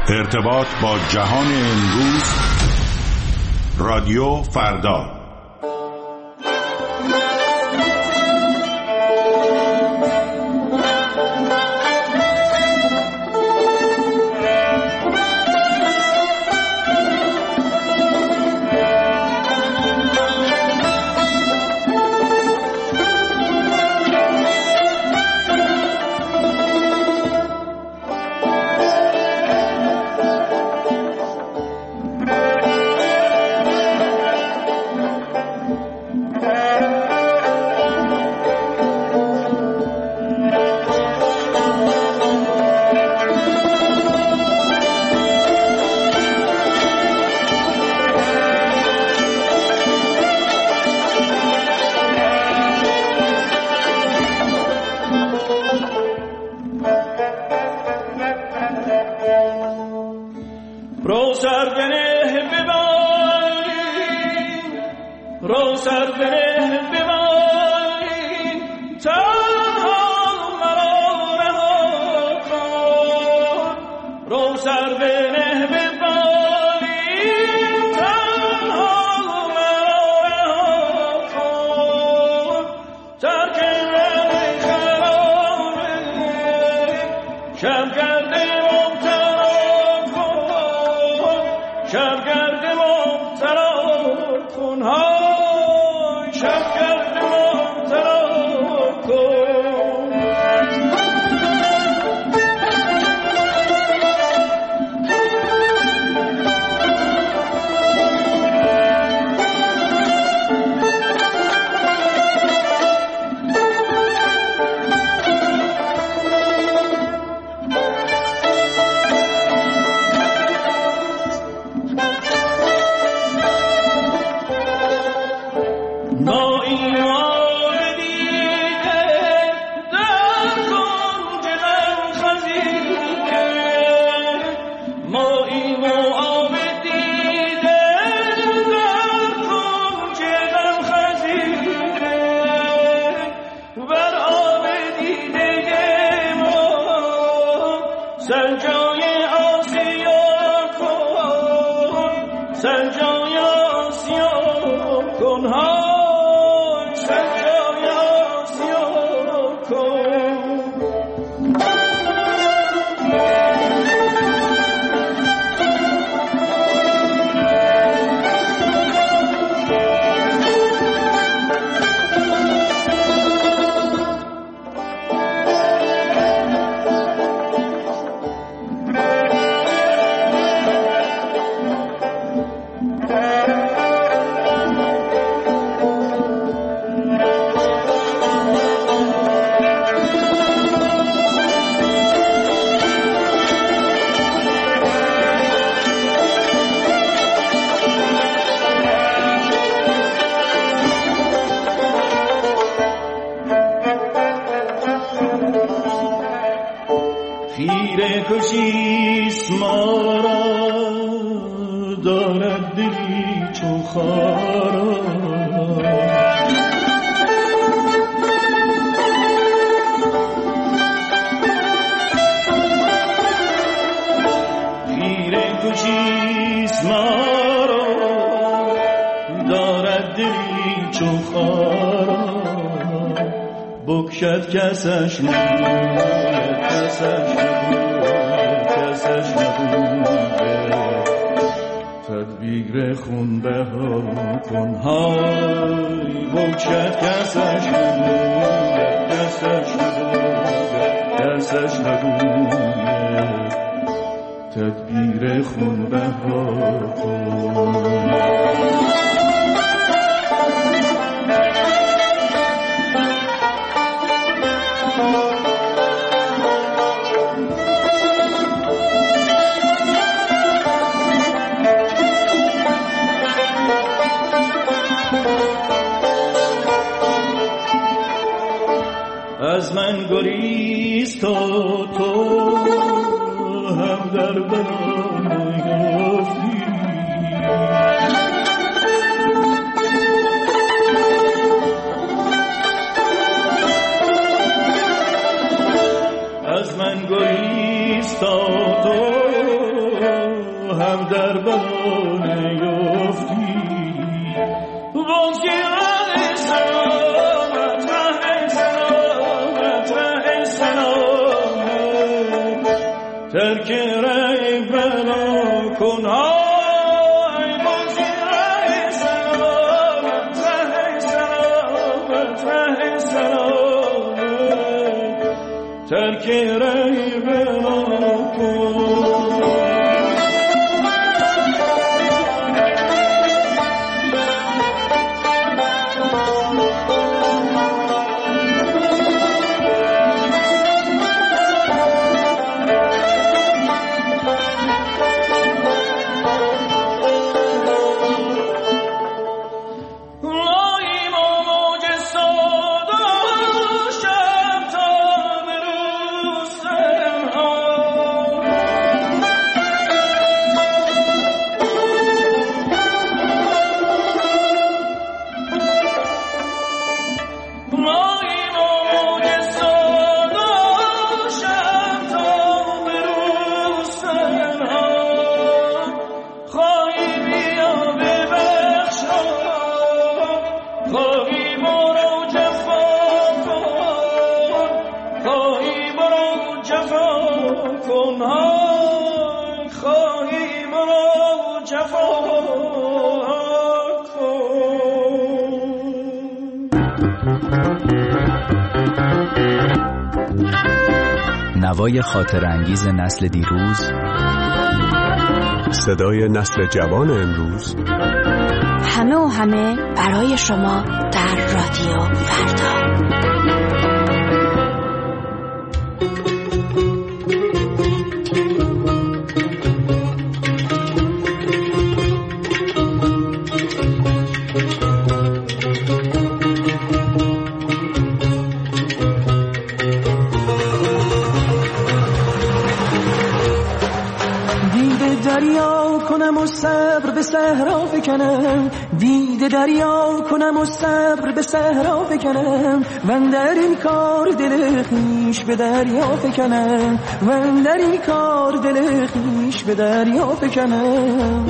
ارتباط با جهان امروز، رادیو فردا. کشیست ما را دارد دلی چون خارا خیره کشیست ما را دارد دلی چون خارا بکشد کسش نبود کسش نبوده تدبیر خون بها کن های بکشد کسش نبوده تدبیر خون بها کن. از من گریز تا تو هم در بنا یافتی از من گریز تا تو هم در بلانه یافتی باز که ره سلامت ره سلامت ره سلامت ترک ره بلا کن های باز که ره سلامت ره سلامت ره سلامت ترک ره بلا کن نوای خاطر انگیز نسل دیروز، صدای نسل جوان امروز، همه و همه برای شما در رادیو فردا. صبر به صحرا فکنم، دیده دریا کنم و صبر به صحرا فکنم، من در این کار دل خویش به دریا فکنم، من در این کار دل خویش به دریا فکنم.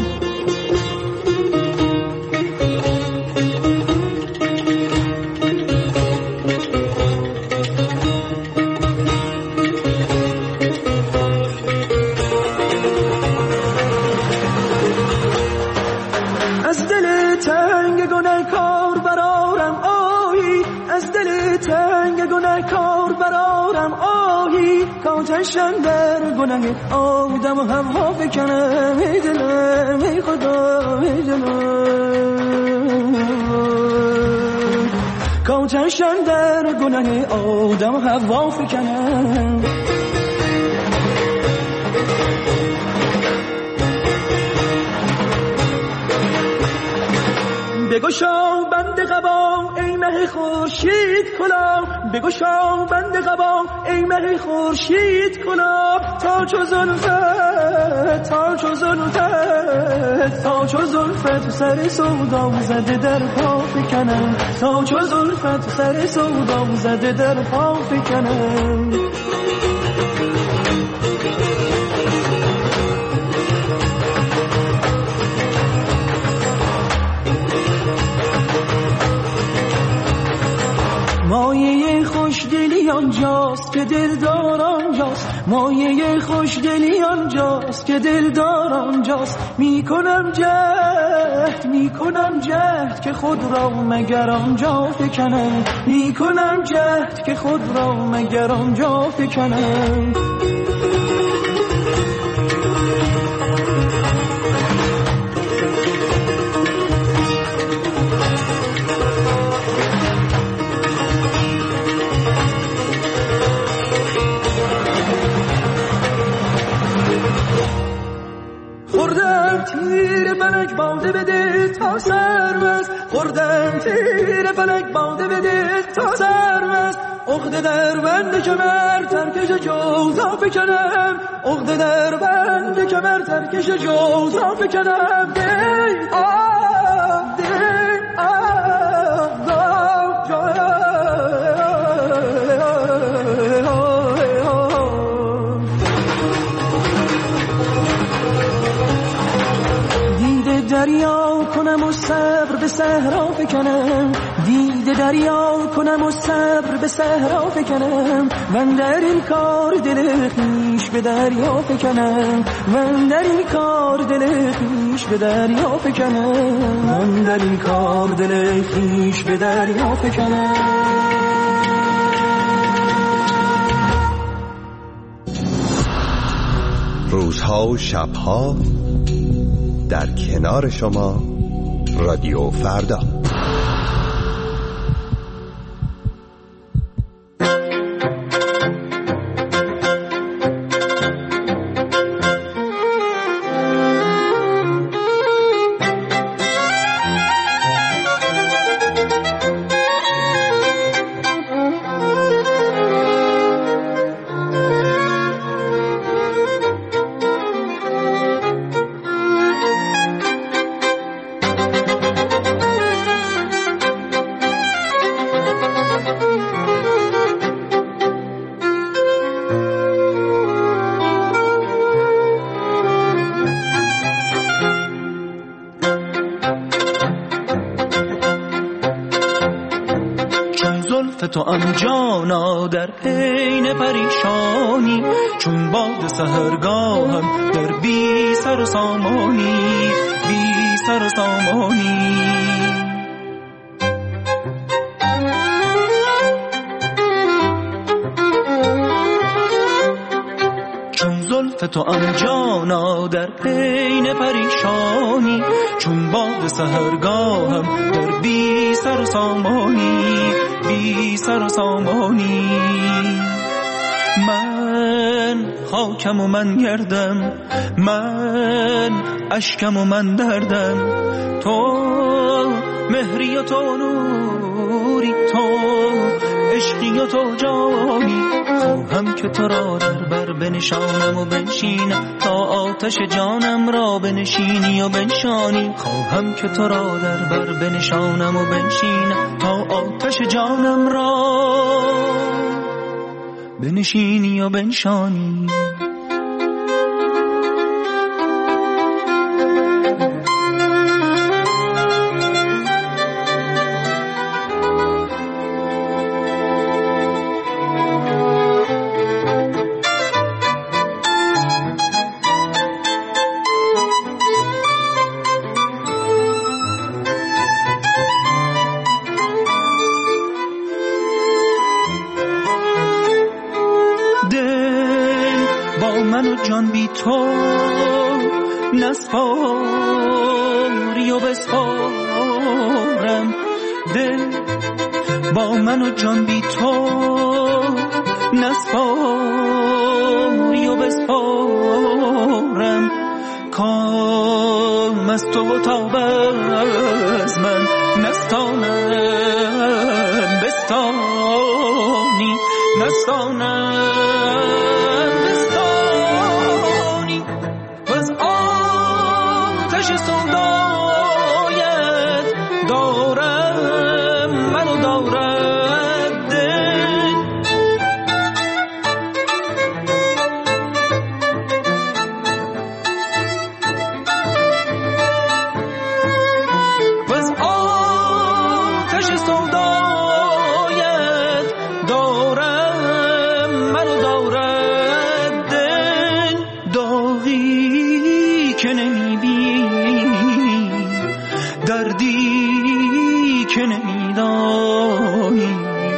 آتشم در گناه آدم و هوا فکنم، ای دلم ای خدا ای دلم، آتشم در گناه آدم و هوا فکنم. بگشا بند قبا ای مه خورشید کلا، بگشا بند قبا ای مه خورشید کلا، تا چو زلفت تا چو زلفت تا چو زلفت سر سودا زده در پا فکنم، تا چو زلفت سر سودا زده در پا فکنم. مایه خوشدلی آنجاست که دلدار آنجاست، مایه خوشدلی آنجاست که دلدار آنجاست، میکنم جهد که خود را مگر آنجا فکنم، میکنم جهد که خود را مگر آنجا فکنم. تیر فلک باده بده تا سرمست، خوردم تیر فلک باده بده تا سرمست، عقده در بند کمر ترکش جوزا فکنم، عقده در بند کمر ترکش جوزا فکنم. دی آه دی آه دریا کنم و صبر به صحرا فکنم، دید دریا کنم و صبر به صحرا فکنم، من در این کار دل خویش به دریا فکنم، من در این کار دل خویش به دریا فکنم، من در این کار دل خویش به دریا فکنم. روزها و شبها در کنار شما رادیو فردا. تو ام جانا در عین پریشانی، چون باد سحرگاهم در بی سر و سامانی، بی سر و سامانی. چون زلف تو ام جانا در عین پریشانی، چون باد سحرگاهم در بی سر و سامانی، بی سر و سامانی. من خاکم و من گردم، من اشکم و من دردم، تو مهری و تو نوری، تو عشقی و تو جانی. خواهم که تو را در بر بنشانم و بنشینم، تا آتش جانم را بنشینی و بنشانی. خواهم که تو را در بر بنشانم و بنشینم، تا آتش جانم را بنشینی و بنشانی. جان بی تو نسپاری و بسپارم، دل با من و جان بی تو نسپاری و بسپارم. کام از تو و تاب از من نستانم بستانی، نستانم سودایت دارم منو دارد دل. و از آتش سودایت دارم منو دارد دل. داغی که نمیبینی، دردی که نمیدانی،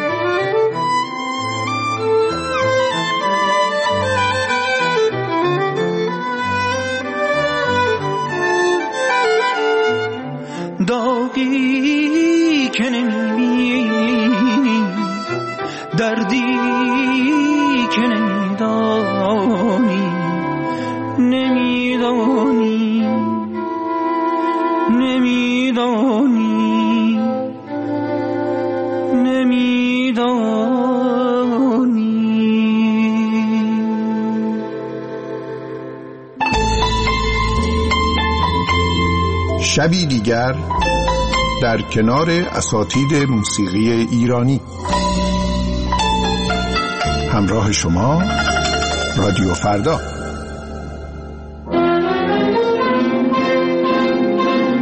داغی که نمیبینی، دردی که نمیدانی، نمیدانی، نمیدانی، نمیدانی. شبی دیگر در کنار اساتید موسیقی ایرانی. همراه شما رادیو فردا.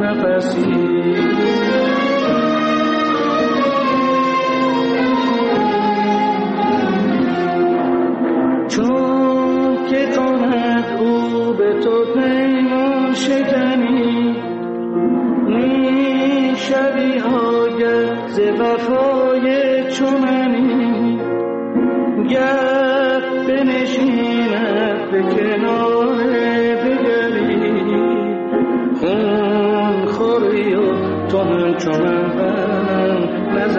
نفسی چون که کند او به تو پیمان شکنی شبی آگه ز وفای چوننی گر بنشیند به کنار دگری خون خوری و تو همچو من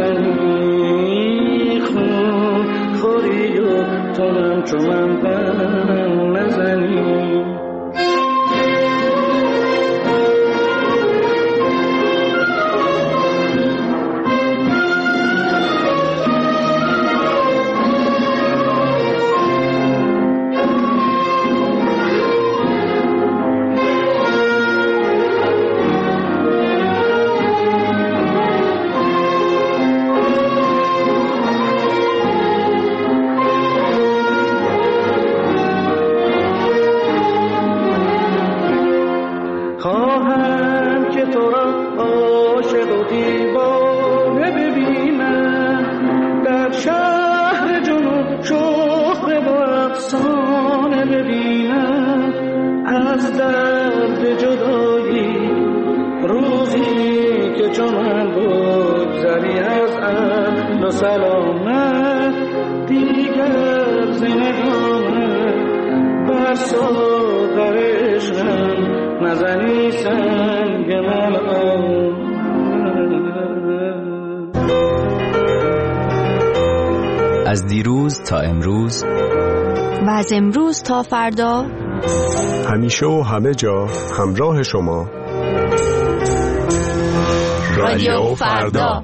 نزنی خون خوری و تو همچو من نزنی خواهم که تو را عاشق و دیوانه ببینم در شهر جنوب شوق با افسانه ببینم از درد جدایی روزی که چون بگذری از اهل و سلامت دیگر زندگانم بر ساغر عشقم نزنی سنگ ملعون. از دیروز تا امروز و از امروز تا فردا همیشه و همه جا همراه شما رادیو فردا.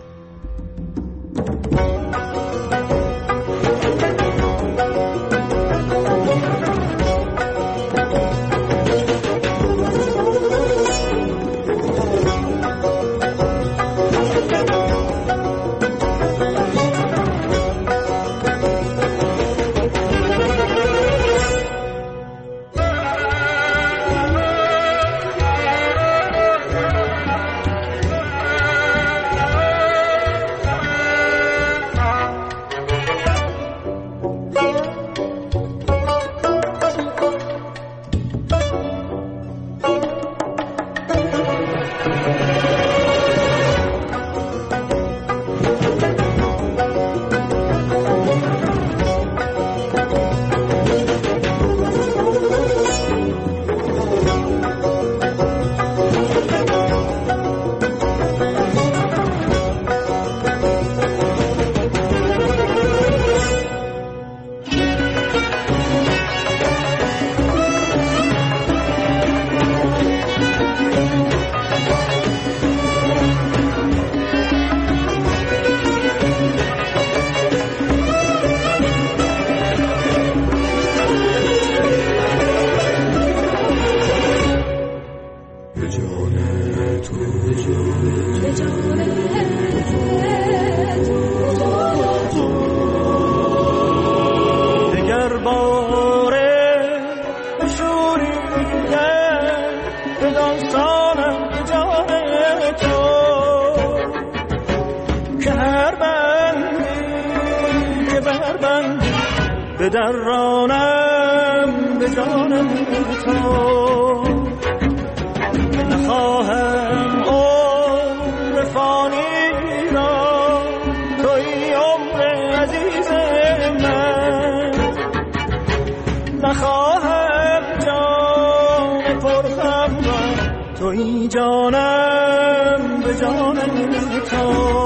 به درانم به جانم تو نخواهم عمر فانی را توی عمر عزیز من نخواهم جان پرخم را توی جانم به جانم تو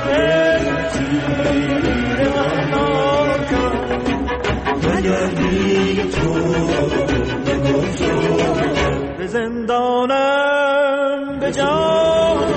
ای تیر مهناکم نگردی تو بگذار به زندانم به جان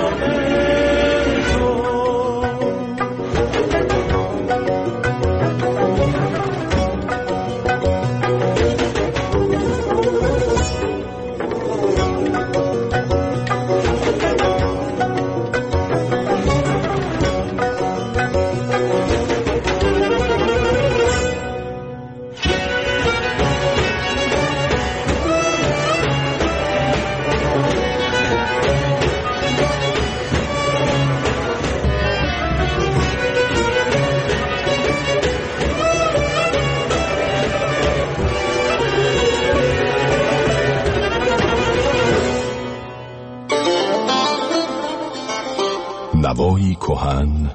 نوایی کهن،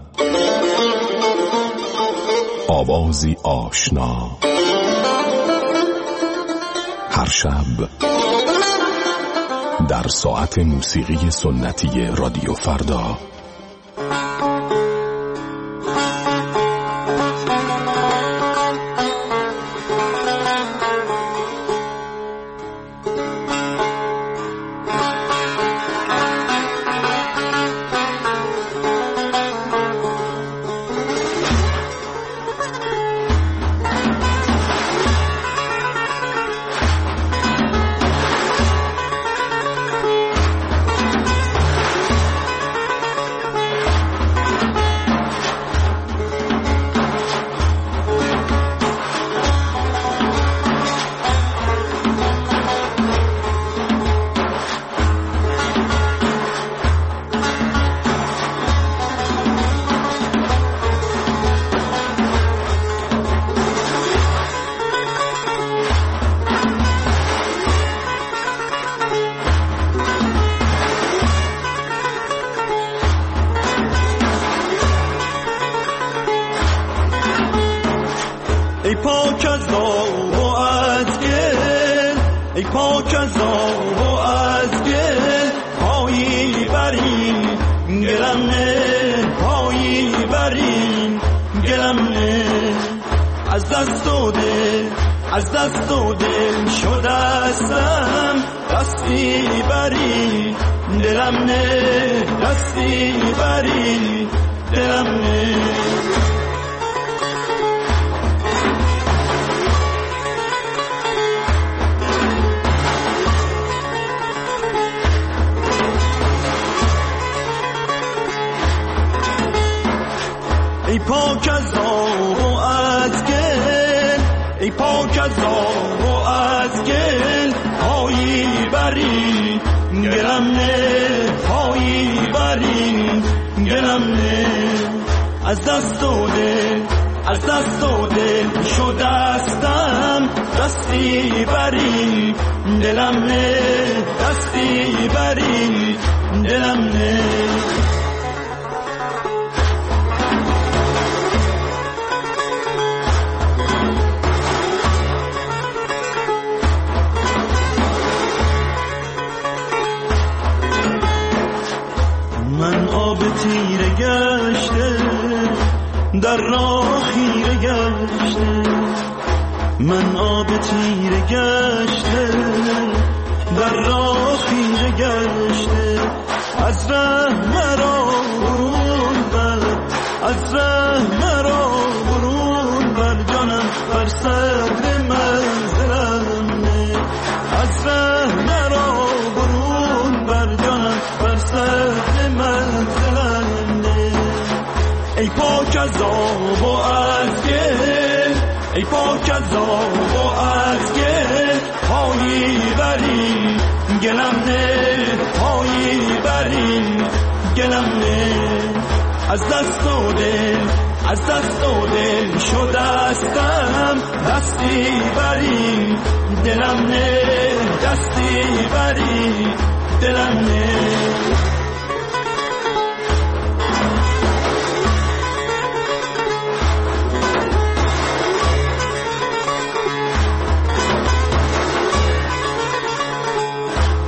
آوازی آشنا، هر شب در ساعت موسیقی سنتی رادیو فردا. ای پاک از آب و از گل، ای پاک از آب و از گل، پایی برین گلم نه، پایی برین گلم نه. از دست و دل، از دست و دل شدستم، دستی برین دلم نه، دستی برین دلم نه. ای پاک از آب و از گل، ای پاک از آب و از گل، پایی برین گلم نه، پایی برین گلم نه. از دست و دل، از دست و دل شدستم، دستی برین دلم نه، دستی برین دلم نه. من آب تیره گشته در راه خیره گشته، من آب تیره گشته در راه خیره گشته. از ره مرا برون بر، از ره مرا برون بر، جانم بر صدر منزلم نه. از ره مرا برون بر، جانم بر صدر منزلم نه. ای پاک از آب و از گل، ای پاک از آب و از گل، پایی برین گلم نه، پایی برین گلم نه. از دست و دل، از دست و دل شدستم، دستی برین دلم نه، دستی برین دلم نه.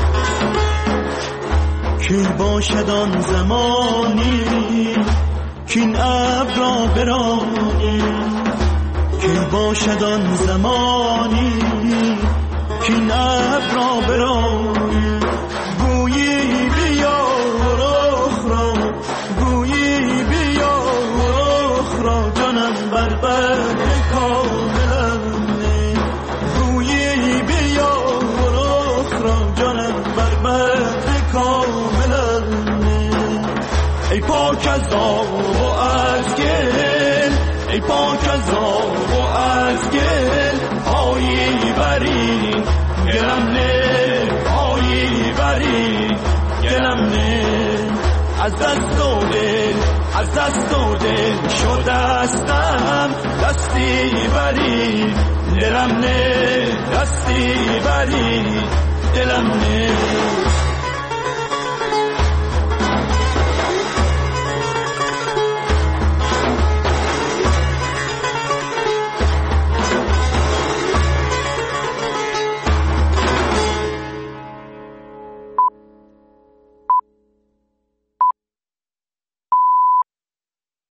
کی باشد آن زمانی که این ابر را برانی، کی باشد آن زمانی که این ابر را برانی. گویی بیا رخ را، گویی بیا رخ را، جانم بر بدر کاملم نه. گویی بیا رخ را، جانم بر بدر کاملم نه. ای پاک از آب و از گل، ای پاک از آب و از گل، پایی بری گلم نه، پایی بری گلم نه. از دست و دل، از دست و دل شدستم، دستی بری دلم نه، دستی بری دلم نه.